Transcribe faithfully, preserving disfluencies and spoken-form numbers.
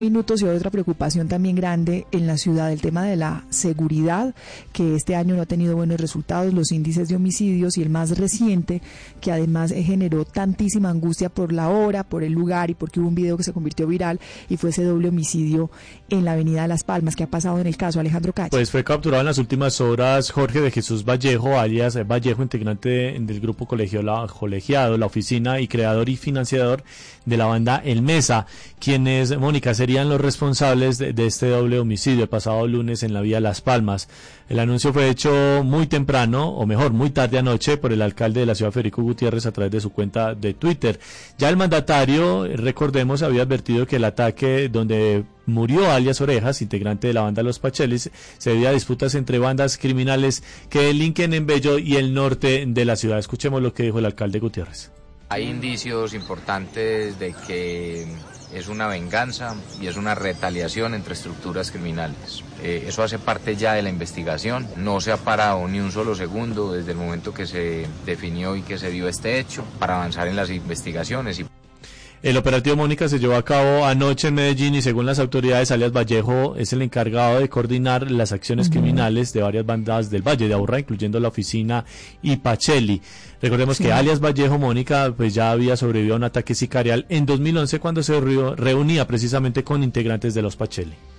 Minutos y hay otra preocupación también grande en la ciudad, el tema de la seguridad, que este año no ha tenido buenos resultados, los índices de homicidios y el más reciente, que además generó tantísima angustia por la hora, por el lugar y porque hubo un video que se convirtió viral y fue ese doble homicidio en la avenida de Las Palmas. ¿Qué ha pasado en el caso, Alejandro Calle? Pues fue capturado en las últimas horas Jorge de Jesús Vallejo, alias Vallejo, integrante del grupo colegiado, colegiado, la oficina y creador y financiador de la banda El Mesa, quienes, Mónica, serían los responsables de, de este doble homicidio el pasado lunes en la vía Las Palmas. El anuncio fue hecho muy temprano, o mejor, muy tarde anoche, por el alcalde de la ciudad, Federico Gutiérrez, a través de su cuenta de Twitter. Ya el mandatario, recordemos, había advertido que el ataque donde murió alias Orejas, integrante de la banda Los Pachelis, se debía a disputas entre bandas criminales que delinquen en Bello y el norte de la ciudad. Escuchemos lo que dijo el alcalde Gutiérrez. Hay indicios importantes de que es una venganza y es una retaliación entre estructuras criminales. Eh, eso hace parte ya de la investigación. No se ha parado ni un solo segundo desde el momento que se definió y que se dio este hecho para avanzar en las investigaciones. Y El operativo, Mónica, se llevó a cabo anoche en Medellín y según las autoridades, alias Vallejo es el encargado de coordinar las acciones uh-huh. criminales de varias bandas del Valle de Aburrá, incluyendo la oficina y Pacheli. Recordemos sí. que alias Vallejo, Mónica, pues ya había sobrevivido a un ataque sicarial en dos mil once cuando se reunía precisamente con integrantes de los Pacheli.